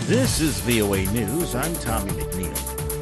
This is VOA News. I'm Tommy McNeil.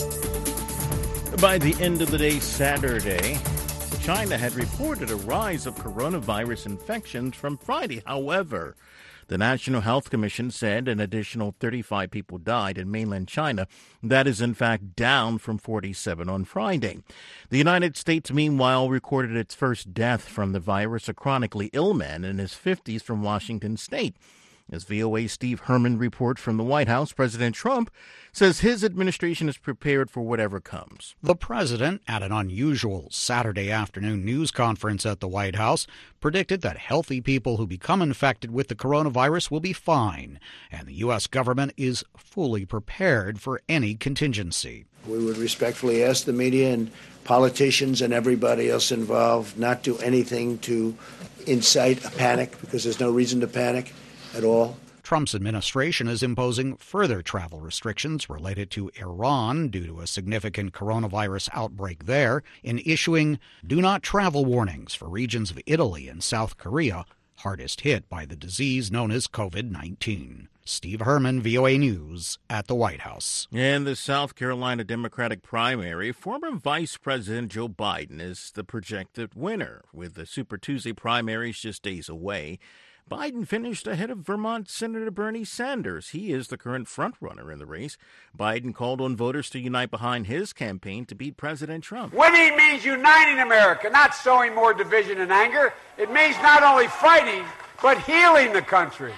By the end of the day Saturday, China had reported a rise of coronavirus infections from Friday. However, the National Health Commission said an additional 35 people died in mainland China. That is, in fact, down from 47 on Friday. The United States, meanwhile, recorded its first death from the virus, a chronically ill man in his 50s from Washington state. As VOA's Steve Herman reports from the White House, President Trump says his administration is prepared for whatever comes. The president, at an unusual Saturday afternoon news conference at the White House, predicted that healthy people who become infected with the coronavirus will be fine, and the U.S. government is fully prepared for any contingency. We would respectfully ask the media and politicians and everybody else involved not do anything to incite a panic, because there's no reason to panic at all. Trump's administration is imposing further travel restrictions related to Iran due to a significant coronavirus outbreak there, in issuing do-not-travel warnings for regions of Italy and South Korea, hardest hit by the disease known as COVID-19. Steve Herman, VOA News, at the White House. In the South Carolina Democratic primary, former Vice President Joe Biden is the projected winner. With the Super Tuesday primaries just days away, Biden finished ahead of Vermont Senator Bernie Sanders. He is the current frontrunner in the race. Biden called on voters to unite behind his campaign to beat President Trump. Winning means uniting America, not sowing more division and anger. It means not only fighting, but healing the country.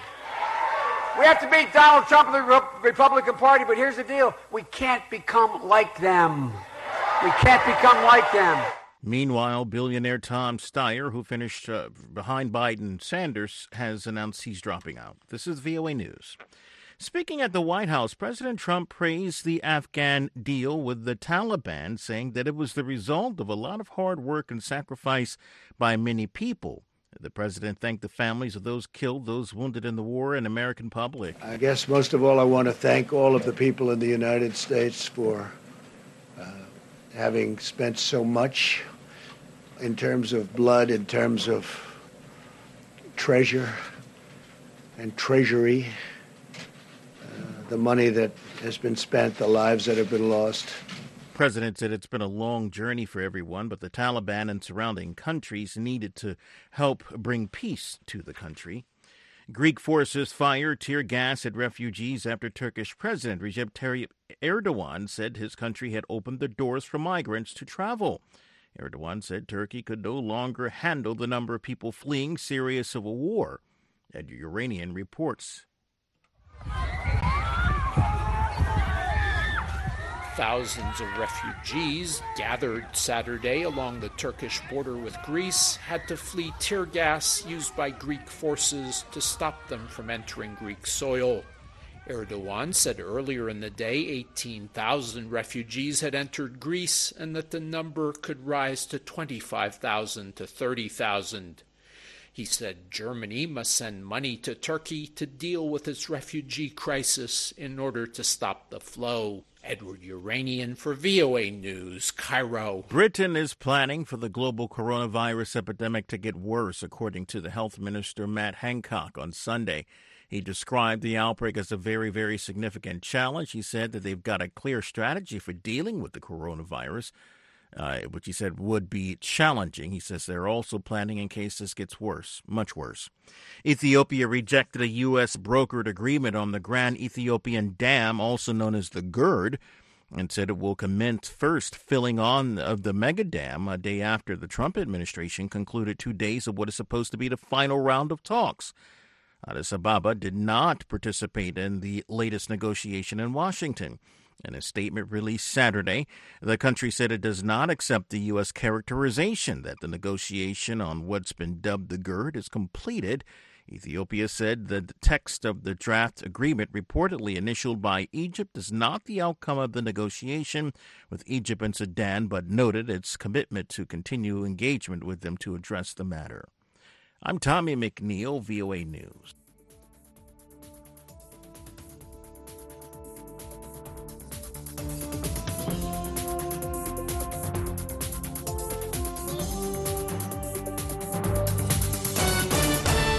We have to beat Donald Trump and the Republican Party, but here's the deal. We can't become like them. We can't become like them. Meanwhile, billionaire Tom Steyer, who finished behind Biden Sanders, has announced he's dropping out. This is VOA News. Speaking at the White House, President Trump praised the Afghan deal with the Taliban, saying that it was the result of a lot of hard work and sacrifice by many people. The president thanked the families of those killed, those wounded in the war, and American public. I guess most of all, I want to thank all of the people in the United States for having spent so much in terms of blood, in terms of treasure and treasury, the money that has been spent, the lives that have been lost. The president said it's been a long journey for everyone, but the Taliban and surrounding countries needed to help bring peace to the country. Greek forces fired tear gas at refugees after Turkish President Recep Tayyip Erdogan said his country had opened the doors for migrants to travel. Erdogan said Turkey could no longer handle the number of people fleeing Syria's civil war. Ed Uranian reports. Thousands of refugees gathered Saturday along the Turkish border with Greece had to flee tear gas used by Greek forces to stop them from entering Greek soil. Erdogan said earlier in the day 18,000 refugees had entered Greece and that the number could rise to 25,000 to 30,000. He said Germany must send money to Turkey to deal with its refugee crisis in order to stop the flow. Edward Uranian for VOA News, Cairo. Britain is planning for the global coronavirus epidemic to get worse, according to the health minister Matt Hancock on Sunday. He described the outbreak as a very, very significant challenge. He said that they've got a clear strategy for dealing with the coronavirus, which he said would be challenging. He says they're also planning in case this gets worse, much worse. Ethiopia rejected a U.S. brokered agreement on the Grand Ethiopian Dam, also known as the GERD, and said it will commence first filling on of the mega dam a day after the Trump administration concluded 2 days of what is supposed to be the final round of talks. Addis Ababa did not participate in the latest negotiation in Washington. In a statement released Saturday, the country said it does not accept the U.S. characterization that the negotiation on what's been dubbed the GERD is completed. Ethiopia said that the text of the draft agreement reportedly initialed by Egypt is not the outcome of the negotiation with Egypt and Sudan, but noted its commitment to continue engagement with them to address the matter. I'm Tommy McNeil, VOA News.